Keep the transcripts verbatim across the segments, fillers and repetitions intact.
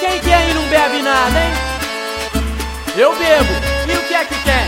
Quem que aí não bebe nada, hein? Eu bebo, e o que é que tem?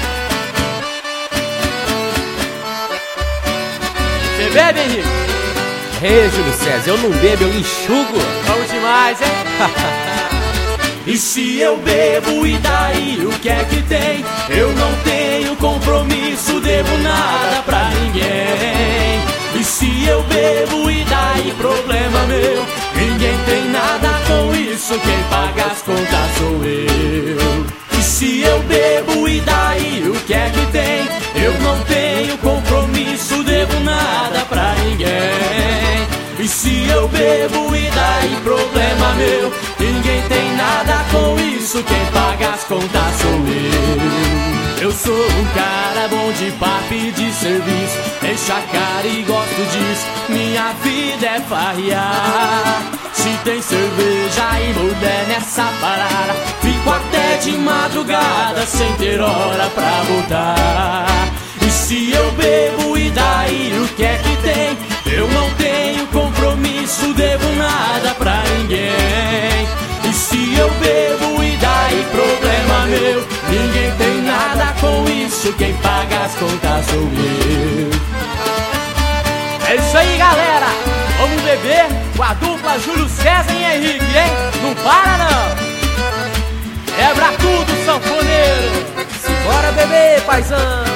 Você bebe, Henrique? Ei, Júlio César, eu não bebo, eu enxugo. Bom demais, hein? E se eu bebo, e daí o que é que tem? Eu não tenho compromisso, devo nada pra ninguém. E se eu bebo, e daí problema meu? Ninguém tem nada com isso, quem paga as contas sou eu. E se eu bebo, e daí o que é que tem? Eu não tenho compromisso, devo nada pra ninguém. E se eu bebo, e daí problema meu? Ninguém tem nada com isso, quem paga as contas sou eu. Eu sou um cara bom de papo e de serviço, encho a cara e gosto disso, minha vida é farrear. Se tem cerveja e mulher nessa parada, fico até de madrugada sem ter hora pra voltar. E se eu bebo, e daí o que é que tem? Eu não tenho compromisso, devo nada pra ninguém. E se eu bebo, e daí problema meu? Ninguém tem nada com isso, quem paga as contas sou eu. É isso aí, galera! Vamos beber com a dupla Júlio César e Henrique, hein? Não para, não! Quebra tudo, sanfoneiro! Simbora beber, paizão!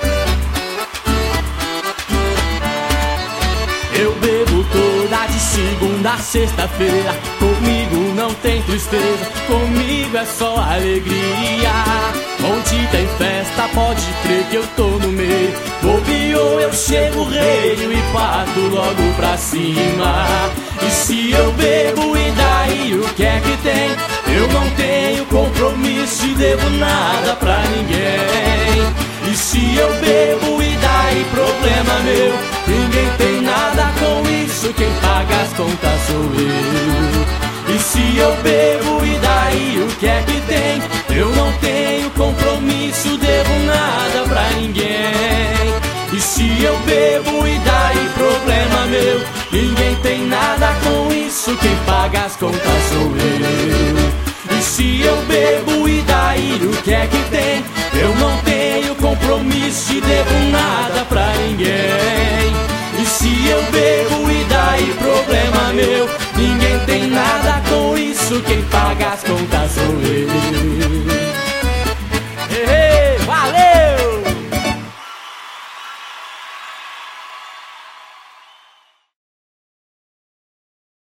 Eu bebo toda de segunda a sexta-feira, comigo não tem tristeza, comigo é só alegria. Onde tem festa pode crer que eu tô no meio, bobeou eu chego reio e parto logo pra cima. E se eu bebo, e daí o que é que tem? Eu não tenho compromisso e devo nada pra ninguém. E se eu bebo, e daí problema meu? Ninguém tem nada com isso, quem paga as contas sou eu. E se eu bebo, e daí o que é que tem? Eu não tenho compromisso, devo nada pra ninguém. E se eu bebo, e daí problema meu? Ninguém tem nada com isso, quem paga as contas sou eu. E se eu bebo, e daí o que é que tem? Eu não tenho compromisso e devo nada pra ninguém. E se eu bebo, e daí problema meu? Ninguém tem nada com isso, quem paga as contas sou eu.